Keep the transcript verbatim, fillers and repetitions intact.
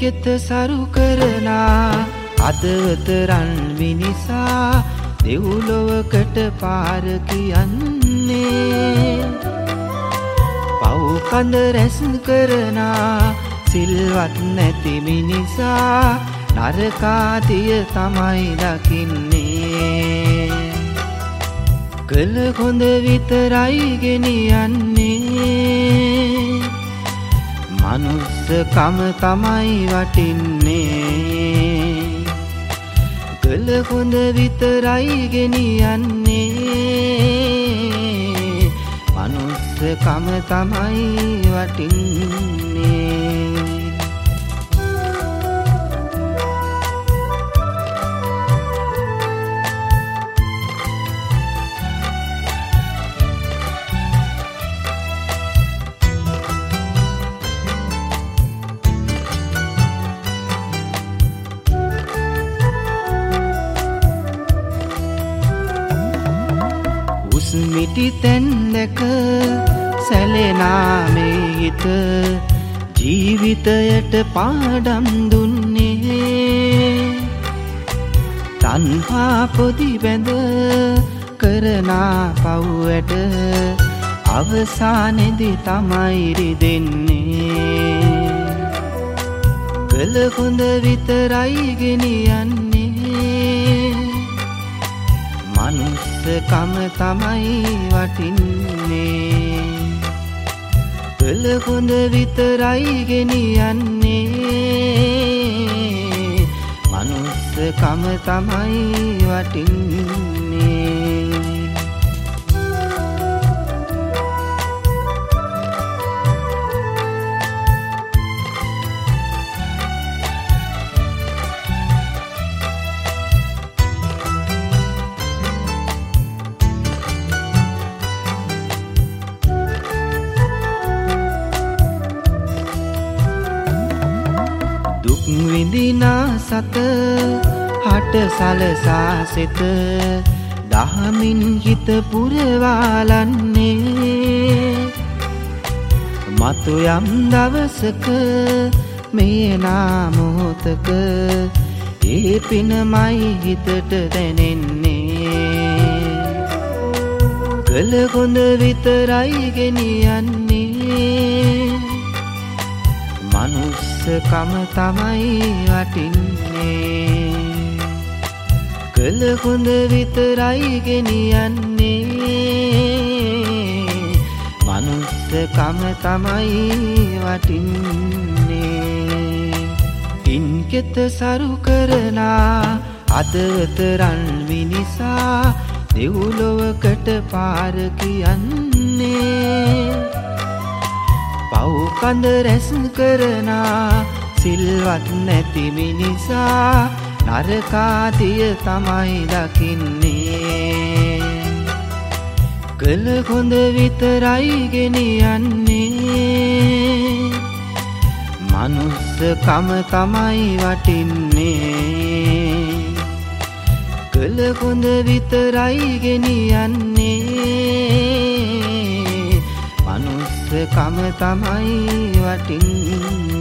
පින්කෙත සරු කරලා අදවත රන් විනිසා දෙව්ලොවකට පාර කියන්නේ පව් කඳ රැස් කරනා සිල්වත් නැති මිනිසා නරකාදිය තමයි දකින්නේ කළ හොඳ විතරයි ගෙනියන්නේ මනුස්සකම තමයි වටින්නේ කළ හොඳ විතරයි ගෙනියන්නේ මනුස්සකම තමයි වටින්නේ මිටි තැන් දැක සැලෙනා මේ හිත ජීවිතයට පාඩම් දුන්නේ තණ්හා පොදි බැඳ කරනා පව්වට අවසානයේදී තමයි රිදෙන්නේ කළ හොඳ විතරයි ගෙනියන්නේ මනුස්සකම තමයි වටින්නේ කළ හොඳ විතරයි ගෙනියන්නේ මනුස්සකම තමයි වටින්නේ විඳිනා සත හට සලසා සිත දහමින් හිත පුරවාලන්නේ මතු යම් දවසක මේ නාමෝතක ඒ පිනමයි හිතට දැනෙන්නේ කළ හොඳ විතරයි ගෙනියන්නේ මනුස්සකම තමයි වටින්නේ කළ හොඳ විතරයි ගෙනියන්නේ මනුස්සකම තමයි වටින්නේ පින්කෙත සරු කරලා අදවත රන් විනිසා දෙව්ලොවකට පාර කියන්නේ පව් කඳ රැස් කරනා සිල්වත් නැති මිනිසා නරකාදිය තමයි දකින්නේ කළ හොඳ විතරයි ගෙනියන්නේ මනුස්සකම තමයි වටින්නේ කළ හොඳ විතරයි ගෙනියන්නේ මනුස්සකම තමයි වටින්නේ